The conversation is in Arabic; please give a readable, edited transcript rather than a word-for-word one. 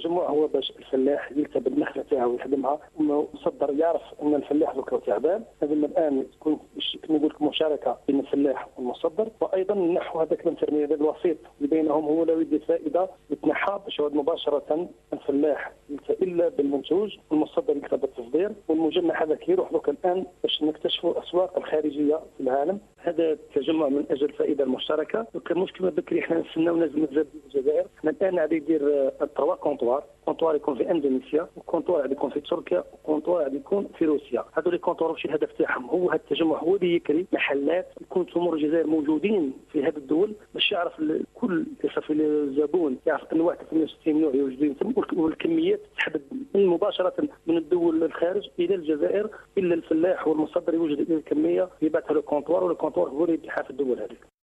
التجمع هو باش الفلاح يلتبس النخله تاعو ويخدمها، والمصدر يعرف ان الفلاح دوكا تعبان. لازم الان تكون كما نقول لك مشاركه بين الفلاح والمصدر، وايضا نحو هذاك الانترميدير الوسيط اللي بينهم هو لا يدي فائده يتنحى باش مباشره الفلاح الا بالمنتوج والمصدر يكتب التصدير، والمجمع هذاك يروح دوكا الان باش نكتشفوا الاسواق الخارجيه في العالم. هذا التجمع من اجل الفائده المشتركه. وكان مشكل بكري احنا نستناو ناس من الجزائر. احنا الان غادي يدير 3 كونطوار يكون في اندونيسيا، وكونطوار غادي يكون في تركيا، وكونطوار غادي يكون في روسيا. هذول لي كونطوار واش الهدف تاعهم هو هذا التجمع هو اللي يكري محلات يكون تمر الجزائر موجودين في هذه الدول باش يعرف كل يصفي الزبون يعرف انواع 68 نوع موجودين والكميات تحدد مباشره من الدول الخارج الى الجزائر، الا الفلاح والمصدر يوجد الكميه يبعثها للكونطوار، والكونطوار هو اللي يبيعها في الدول هذه.